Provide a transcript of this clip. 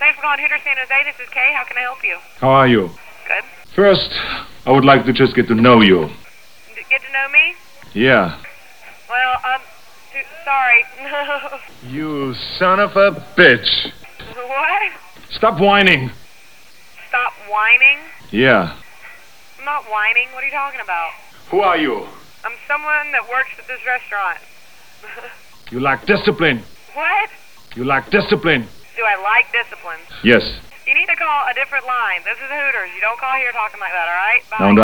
Thanks for calling Hooters San Jose. This is Kay. How can I help you? How are you? Good. First, I would like to just get to know you. Get to know me? Yeah. Well, sorry. You son of a bitch. What? Stop whining. Stop whining? Yeah. I'm not whining. What are you talking about? Who are you? I'm someone that works at this restaurant. You lack discipline. What? You lack discipline. Do I like discipline? Yes. You need to call a different line. This is Hooters. You don't call here talking like that, all right? Bye. Now,